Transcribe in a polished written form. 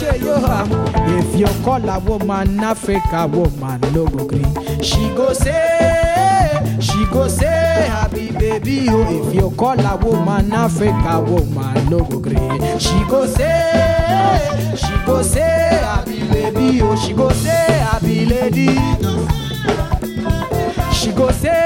share you. If you call a woman Africa woman, no go green. She go say, happy baby. Oh, if you call a woman Africa woman, no go green. She go say, happy baby. Oh, she go say, happy lady. She go say,